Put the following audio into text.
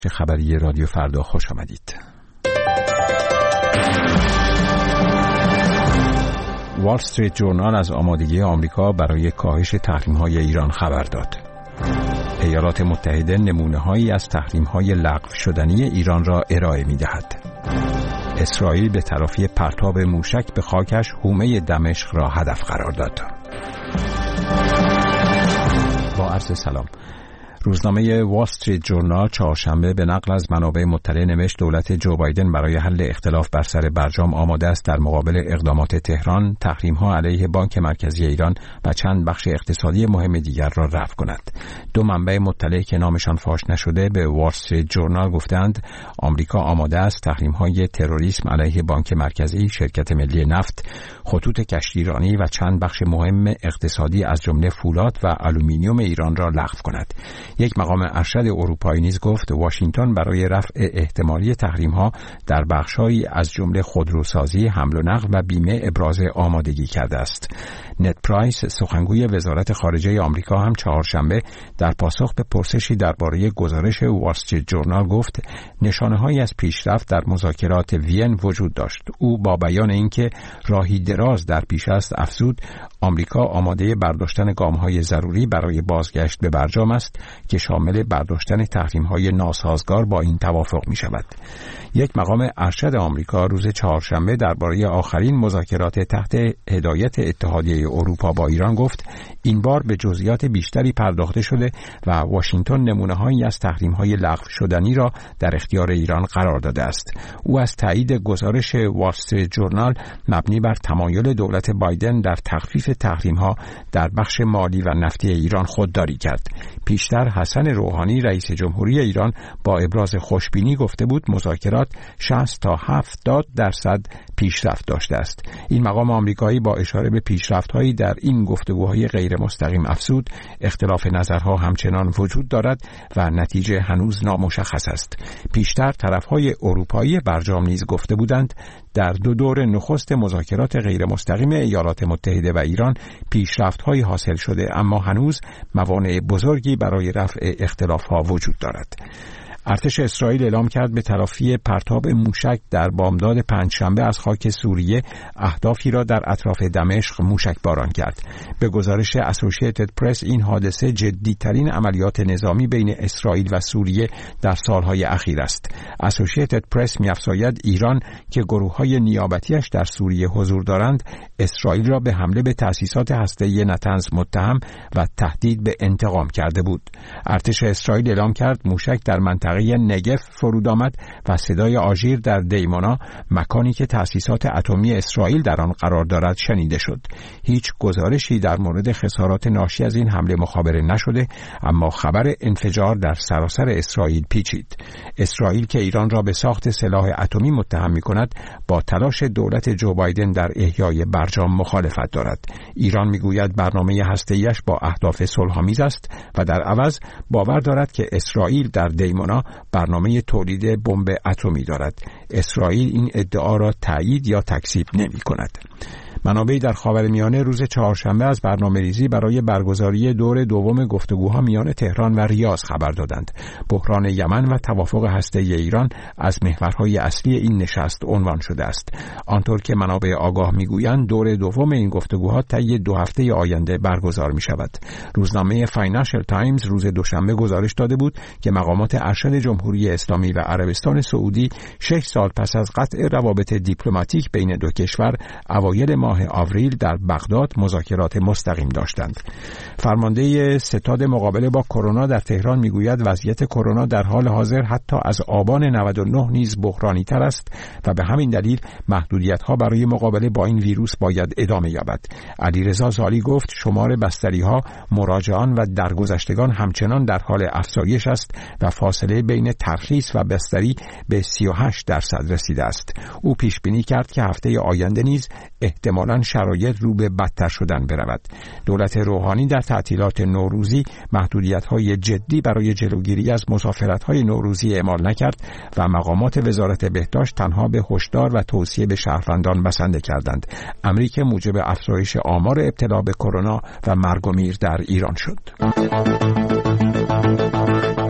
خبری رادیو فردا خوش آمدید. وال استریت جورنال از آمادگی آمریکا برای کاهش تحریم‌های ایران خبر داد. ایالات متحده نمونه‌هایی از تحریم‌های لغو شدنی ایران را ارائه می‌دهد. اسرائیل به تلافی پرتاب موشک به خاکش حومه دمشق را هدف قرار داد. با عرض سلام. روزنامه وال استریت جورنال چهارشنبه به نقل از منابع مطلع نوشت دولت جو بایدن برای حل اختلاف بر سر برجام آماده است در مقابل اقدامات تهران تحریم‌ها علیه بانک مرکزی ایران و چند بخش اقتصادی مهم دیگر را رفع کند. دو منبع مطلع که نامشان فاش نشده به وال استریت جورنال گفتند آمریکا آماده است تحریم‌های تروریسم علیه بانک مرکزی، شرکت ملی نفت، خطوط کشتیرانی و چند بخش مهم اقتصادی از جمله فولاد و آلومینیوم ایران را لغو کند. یک مقام ارشد اروپایی نیز گفت واشنگتن برای رفع احتمالی تحریم‌ها در بخش‌هایی از جمله خودروسازی، حمل و نقل و بیمه ابراز آمادگی کرده است. نت پرایس سخنگوی وزارت خارجه آمریکا هم چهارشنبه در پاسخ به پرسشی درباره گزارش وال استریت جورنال گفت نشانه‌هایی از پیشرفت در مذاکرات وین وجود داشت. او با بیان اینکه راهی دراز در پیش است افزود آمریکا آماده برداشتن گام‌های ضروری برای بازگشت به برجام است که شامل برداشتن تحریم‌های ناسازگار با این توافق می‌شود. یک مقام ارشد آمریکا روز چهارشنبه درباره آخرین مذاکرات تحت هدایت اتحادیه اروپا با ایران گفت این بار به جزئیات بیشتری پرداخته شده و واشنگتن نمونه‌هایی از تحریم‌های لغو شدنی را در اختیار ایران قرار داده است. او از تایید گزارش وال استریت جورنال مبنی بر تمایل دولت بایدن در تخفیف تحریم‌ها در بخش مالی و نفتی ایران خودداری کرد. پیشتر حسن روحانی رئیس جمهوری ایران با ابراز خوشبینی گفته بود مذاکرات 60 تا 70% پیشرفت داشته است. این مقام آمریکایی با اشاره به پیشرفت‌هایی در این گفتگوهای غیر مستقیم افزود اختلاف نظرها همچنان وجود دارد و نتیجه هنوز نامشخص است. پیشتر طرف‌های اروپایی برجام نیز گفته بودند در دو دور نخست مذاکرات غیر مستقیم ایالات متحده و ایران پیشرفت‌هایی حاصل شده اما هنوز موانع بزرگی برای رفع اختلاف‌ها وجود دارد. ارتش اسرائیل اعلام کرد به تلافی پرتاب موشک در بامداد پنجشنبه از خاک سوریه اهدافی را در اطراف دمشق موشک باران کرد. به گزارش اسوسییتد پرس این حادثه جدی‌ترین عملیات نظامی بین اسرائیل و سوریه در سالهای اخیر است. اسوسییتد پرس می‌افزاید ایران که گروه‌های نیابتی‌اش در سوریه حضور دارند، اسرائیل را به حمله به تأسیسات هسته‌ای نتنز متهم و تهدید به انتقام کرده بود. ارتش اسرائیل اعلام کرد موشک در منطقه نگف فرود آمد و صدای آژیر در دیمونا، مکانی که تأسیسات اتمی اسرائیل در آن قرار دارد، شنیده شد. هیچ گزارشی در مورد خسارات ناشی از این حمله مخابره نشده، اما خبر انفجار در سراسر اسرائیل پیچید. اسرائیل که ایران را به ساخت سلاح اتمی متهم می‌کند، با تلاش دولت جو بایدن در احیای برجام مخالفت دارد. ایران می‌گوید برنامه هسته‌ایش با اهداف صلح‌آمیز است و در عوض باور دارد که اسرائیل در دیمونا برنامه تولید بمب اتمی دارد. اسرائیل این ادعا را تایید یا تکذیب نمی‌کند. منابعی در خاورمیانه روز چهارشنبه از برنامه‌ریزی برای برگزاری دور دوم گفتگوها میان تهران و ریاض خبر دادند. بحران یمن و توافق هسته‌ای ایران از محورهای اصلی این نشست عنوان شده است. آنطور که منابع آگاه میگویند دور دوم این گفتگوها طی 2 هفته آینده برگزار می‌شود. روزنامه فاینانشل تایمز روز دوشنبه گزارش داده بود که مقامات ارشد جمهوری اسلامی و عربستان سعودی 6 سال پس از قطع روابط دیپلماتیک بین دو کشور اوایل ماه آوریل در بغداد مذاکرات مستقیم داشتند. فرمانده ستاد مقابله با کرونا در تهران میگوید وضعیت کرونا در حال حاضر حتی از آبان 99 نیز بحرانی تر است و به همین دلیل محدودیت‌ها برای مقابله با این ویروس باید ادامه یابد. علیرضا زالی گفت شمار بستری‌ها، مراجعان و درگذشتگان همچنان در حال افزایش است و فاصله بین ترخیص و بستری به 38% رسیده است. او پیش بینی کرد که هفته آینده نیز احتمالاً شرایط رو به بدتر شدن برود. دولت روحانی در تعطیلات نوروزی محدودیت‌های جدی برای جلوگیری از مسافرت‌های نوروزی اعمال نکرد و مقامات وزارت بهداشت تنها به هشدار و توصیه به شهروندان بسنده کردند. امری که موجب افزایش آمار ابتلا به کرونا و مرگ و میر در ایران شد.